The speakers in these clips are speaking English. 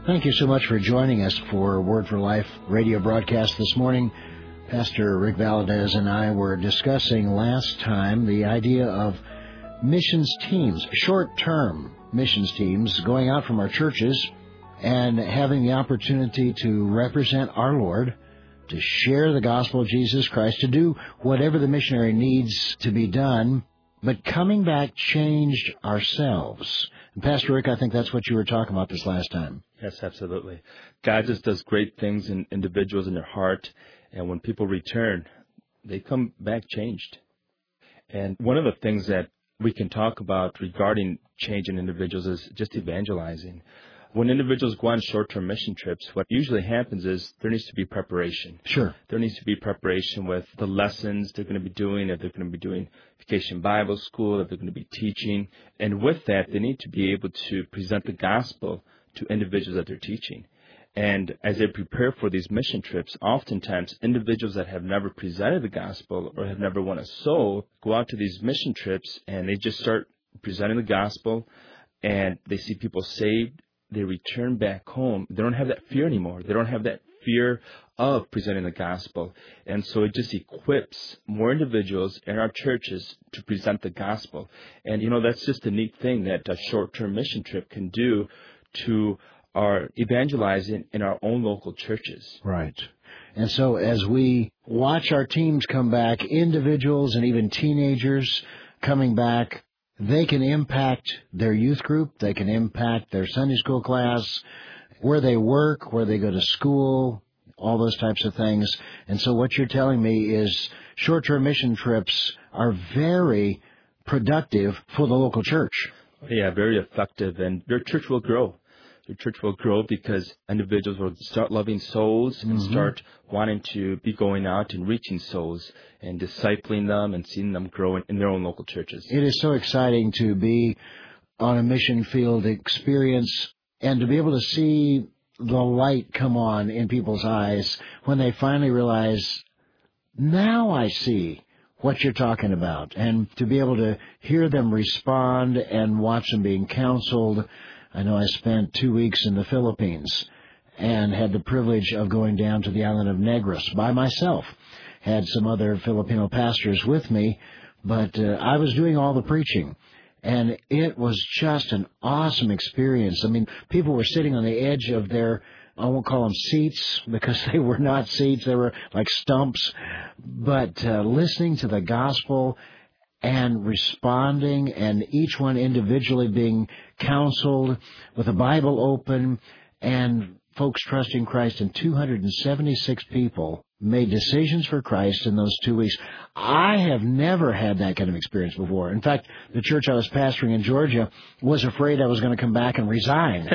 Thank you so much for joining us for Word for Life radio broadcast this morning. Pastor Rick Valadez and I were discussing last time the idea of missions teams, short-term missions teams, going out from our churches and having the opportunity to represent our Lord, to share the gospel of Jesus Christ, to do whatever the missionary needs to be done, but coming back changed ourselves. And Pastor Rick, I think that's what you were talking about this last time. Yes, absolutely. God just does great things in individuals in their heart, and when people return, they come back changed. And one of the things that we can talk about regarding change in individuals is just evangelizing. When individuals go on short-term mission trips, what usually happens is there needs to be preparation. Sure. There needs to be preparation with the lessons they're going to be doing, if they're going to be doing Vacation Bible School, if they're going to be teaching. And with that, they need to be able to present the gospel to individuals that they're teaching. And as they prepare for these mission trips, oftentimes individuals that have never presented the gospel or have never won a soul go out to these mission trips and they just start presenting the gospel, and they see people saved. They return back home. They don't have that fear anymore. They don't have that fear of presenting the gospel. And so it just equips more individuals in our churches to present the gospel. And, that's just a neat thing that a short-term mission trip can do to our evangelizing in our own local churches. Right. And so as we watch our teams come back, individuals and even teenagers coming back, they can impact their youth group, they can impact their Sunday school class, where they work, where they go to school, all those types of things. And so what you're telling me is short-term mission trips are very productive for the local church. Yeah, very effective, and your church will grow. Your church will grow because individuals will start loving souls and start wanting to be going out and reaching souls and discipling them and seeing them grow in their own local churches. It is so exciting to be on a mission field experience and to be able to see the light come on in people's eyes when they finally realize, now I see what you're talking about, and to be able to hear them respond and watch them being counseled. I know I spent 2 weeks in the Philippines and had the privilege of going down to the island of Negros by myself. Had some other Filipino pastors with me, but I was doing all the preaching. And it was just an awesome experience. I mean, people were sitting on the edge of their, I won't call them seats because they were not seats. They were like stumps. But listening to the gospel and responding, and each one individually being counseled with the Bible open, and folks trusting Christ. And 276 people made decisions for Christ in those 2 weeks. I have never had that kind of experience before. In fact, the church I was pastoring in Georgia was afraid I was going to come back and resign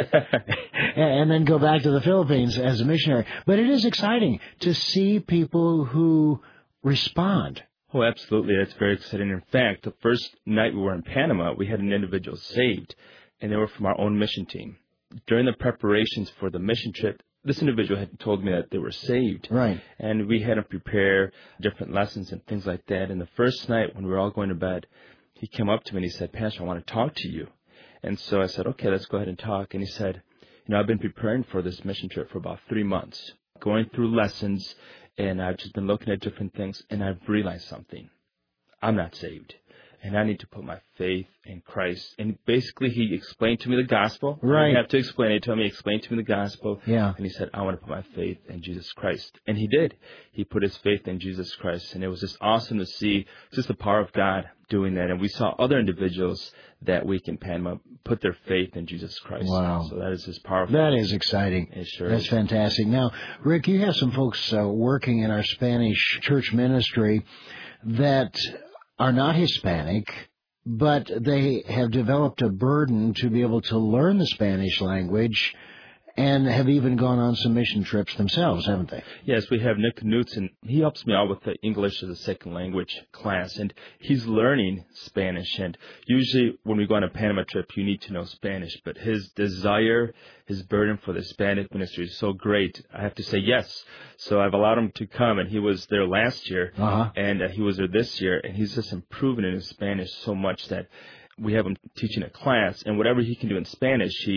and then go back to the Philippines as a missionary. But it is exciting to see people who respond. Oh, absolutely. That's very exciting. In fact, the first night we were in Panama, we had an individual saved, and they were from our own mission team. During the preparations for the mission trip, this individual had told me that they were saved. Right. And we had them prepare different lessons and things like that. And the first night when we were all going to bed, he came up to me and he said, "Pastor, I want to talk to you." And so I said, "Okay, let's go ahead and talk." And he said, "I've been preparing for this mission trip for about 3 months, going through lessons, and I've just been looking at different things, and I've realized something. I'm not saved, and I need to put my faith in Christ." And basically, he explained to me the gospel. Right. I didn't have to explain it. He told me, explain to me the gospel. Yeah. And he said, "I want to put my faith in Jesus Christ." And he did. He put his faith in Jesus Christ. And it was just awesome to see just the power of God doing that. And we saw other individuals that week in Panama put their faith in Jesus Christ. Wow. So that is just powerful. That is exciting. It sure That's is. fantastic. Now, Rick, you have some folks working in our Spanish church ministry that are not Hispanic, but they have developed a burden to be able to learn the Spanish language and have even gone on some mission trips themselves, haven't they? Yes, we have Nick Knutson. He helps me out with the English as a second language class, and he's learning Spanish. And usually when we go on a Panama trip, you need to know Spanish. But his desire, his burden for the Spanish ministry is so great, I have to say yes. So I've allowed him to come, and he was there last year, and he was there this year, and he's just improving in his Spanish so much that we have him teaching a class, and whatever he can do in Spanish, he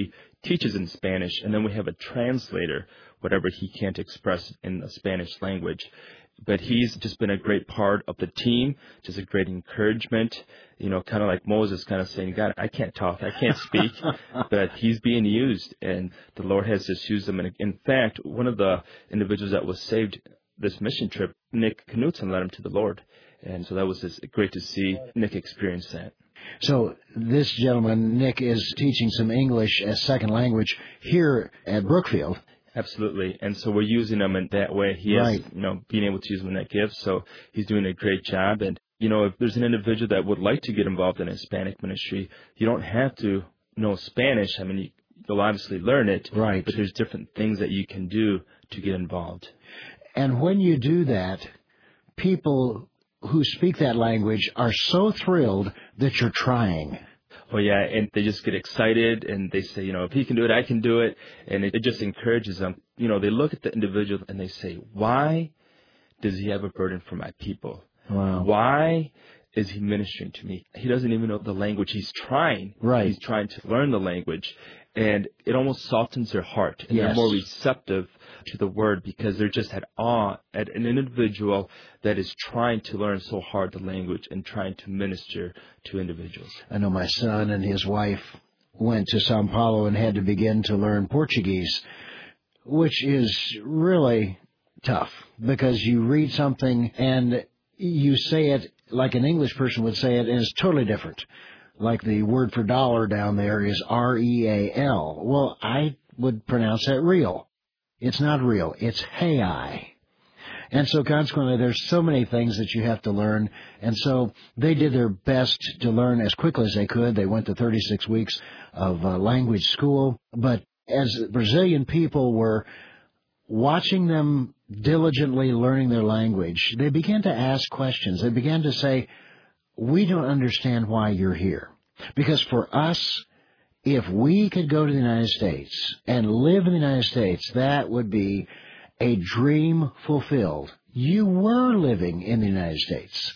teaches in Spanish, and then we have a translator, whatever he can't express in the Spanish language. But he's just been a great part of the team, just a great encouragement, kind of like Moses kind of saying, God, I can't talk, I can't speak, but he's being used, and the Lord has just used him. And in fact, one of the individuals that was saved this mission trip, Nick Knutson, led him to the Lord. And so that was just great to see Nick experience that. So this gentleman, Nick, is teaching some English as second language here at Brookfield. Absolutely. And so we're using him in that way. He is, being able to use him in that gift. So he's doing a great job. And, if there's an individual that would like to get involved in a Hispanic ministry, you don't have to know Spanish. I mean, you'll obviously learn it. Right. But there's different things that you can do to get involved. And when you do that, people who speak that language are so thrilled that you're trying. Oh, yeah, and they just get excited, and they say, if he can do it, I can do it, and it just encourages them. They look at the individual, and they say, why does he have a burden for my people? Wow. Why is he ministering to me? He doesn't even know the language. He's trying. Right. He's trying to learn the language, and it almost softens their heart, and they're more receptive to the word because they're just at awe at an individual that is trying to learn so hard the language and trying to minister to individuals. I know my son and his wife went to Sao Paulo and had to begin to learn Portuguese, which is really tough because you read something and you say it like an English person would say it, and it's totally different. Like the word for dollar down there is R-E-A-L. Well, I would pronounce that real. It's not real. It's hey-I. And so consequently, there's so many things that you have to learn. And so they did their best to learn as quickly as they could. They went to 36 weeks of language school. But as Brazilian people were watching them diligently learning their language, they began to ask questions. They began to say, we don't understand why you're here. Because for us, if we could go to the United States and live in the United States, that would be a dream fulfilled. You were living in the United States.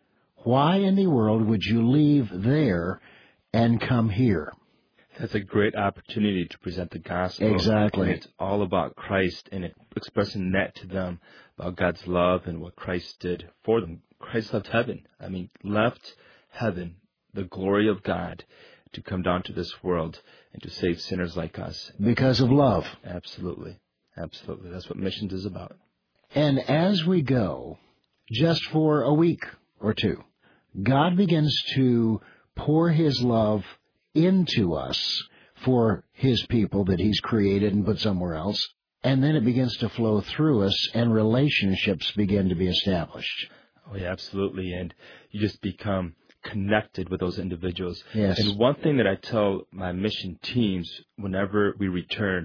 Why in the world would you leave there and come here? That's a great opportunity to present the gospel. Exactly. And it's all about Christ and expressing that to them about God's love and what Christ did for them. Christ left heaven. Left heaven, the glory of God, to come down to this world and to save sinners like us. Because of love. Absolutely. Absolutely. That's what missions is about. And as we go, just for a week or two, God begins to pour His love into us for His people that He's created and put somewhere else. And then it begins to flow through us and relationships begin to be established. Oh, yeah, absolutely. And you just become connected with those individuals. Yes. And one thing that I tell my mission teams whenever we return,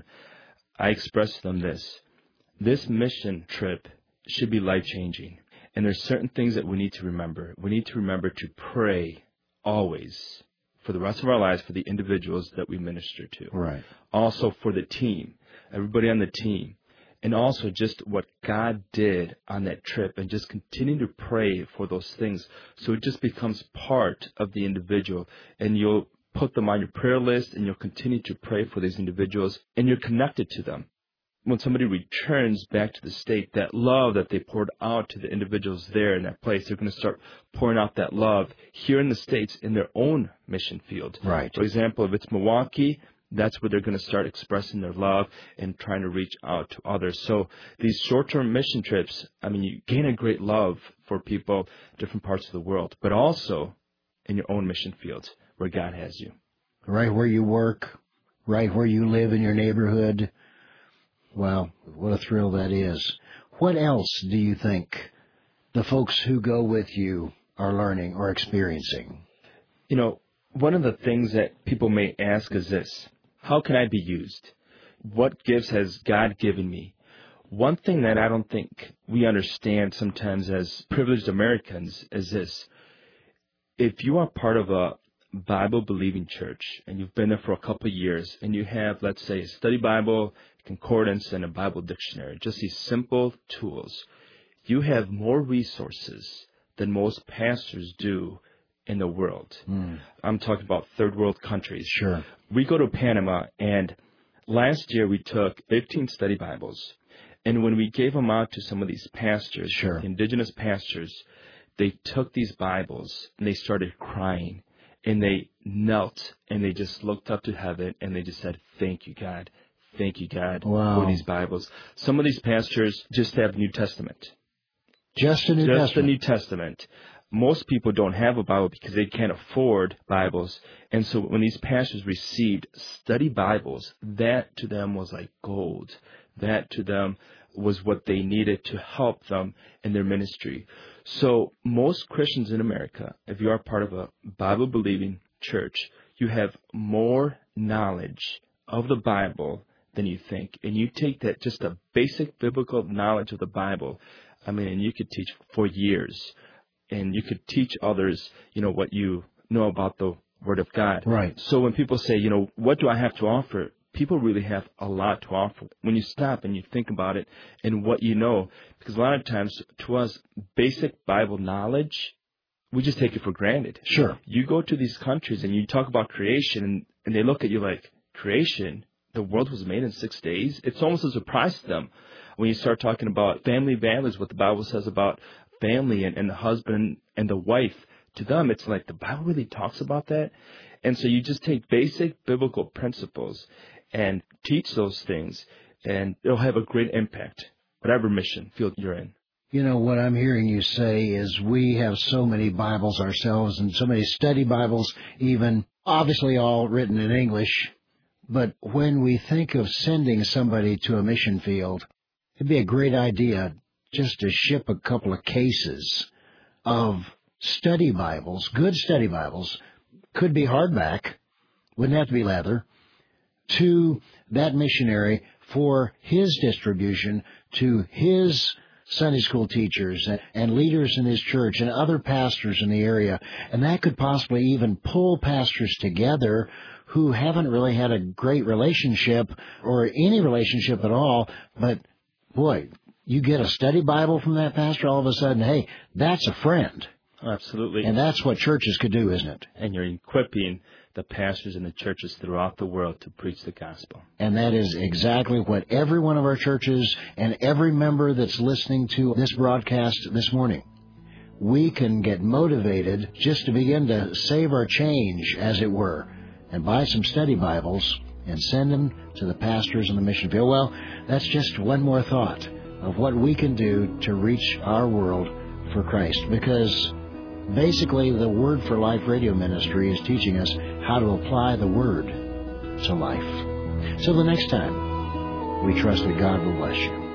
I express to them this. This mission trip should be life-changing. And there's certain things that we need to remember. We need to remember to pray always for the rest of our lives for the individuals that we minister to. Right. Also for the team, everybody on the team. And also just what God did on that trip and just continue to pray for those things. So it just becomes part of the individual. And you'll put them on your prayer list and you'll continue to pray for these individuals and you're connected to them. When somebody returns back to the state, that love that they poured out to the individuals there in that place, they're going to start pouring out that love here in the States in their own mission field. Right. For example, if it's Milwaukee, that's where they're going to start expressing their love and trying to reach out to others. So these short-term mission trips, you gain a great love for people in different parts of the world, but also in your own mission fields where God has you. Right where you work, right where you live in your neighborhood. Wow, what a thrill that is. What else do you think the folks who go with you are learning or experiencing? One of the things that people may ask is this: how can I be used? What gifts has God given me? One thing that I don't think we understand sometimes as privileged Americans is this: if you are part of a Bible-believing church and you've been there for a couple of years and you have, let's say, a study Bible, concordance, and a Bible dictionary, just these simple tools, you have more resources than most pastors do in the world. I'm talking about third world countries. Sure. We go to Panama and Last year, we took 15 study Bibles, and when we gave them out to some of these pastors, Sure. indigenous pastors, they took these Bibles and they started crying, and they knelt and they just looked up to heaven and they just said, "Thank you, God. Thank you, God, Wow. for these Bibles." Some of these pastors just have New Testament. Just a New Just Testament. the New Testament. Most people don't have a Bible because they can't afford Bibles. And so when these pastors received study Bibles, that to them was like gold. That to them was what they needed to help them in their ministry. So most Christians in America, if you are part of a Bible-believing church, you have more knowledge of the Bible than you think. And you take that, just a basic biblical knowledge of the Bible, and you could teach for years. And you could teach others, what you know about the Word of God. Right. So when people say, what do I have to offer? People really have a lot to offer when you stop and you think about it and what you know. Because a lot of times, to us, basic Bible knowledge, we just take it for granted. Sure. You go to these countries and you talk about creation, and they look at you like, creation? The world was made in 6 days? It's almost a surprise to them. When you start talking about family values, what the Bible says about family and the husband and the wife, to them it's like, the Bible really talks about that? And so you just take basic biblical principles and teach those things, and it'll have a great impact, whatever mission field you're in. What I'm hearing you say is we have so many Bibles ourselves and so many study Bibles, even obviously all written in English. But when we think of sending somebody to a mission field, it'd be a great idea just to ship a couple of cases of study Bibles, good study Bibles, could be hardback, wouldn't have to be leather, to that missionary for his distribution to his Sunday school teachers and leaders in his church and other pastors in the area. And that could possibly even pull pastors together who haven't really had a great relationship or any relationship at all, but boy, you get a study Bible from that pastor, all of a sudden, hey, that's a friend. Absolutely. And that's what churches could do, isn't it? And you're equipping the pastors and the churches throughout the world to preach the gospel. And that is exactly what every one of our churches and every member that's listening to this broadcast this morning, we can get motivated just to begin to save our change, as it were, and buy some study Bibles and send them to the pastors in the mission field. Well, that's just one more thought of what we can do to reach our world for Christ, because basically the Word for Life radio ministry is teaching us how to apply the Word to life. So the next time, we trust that God will bless you.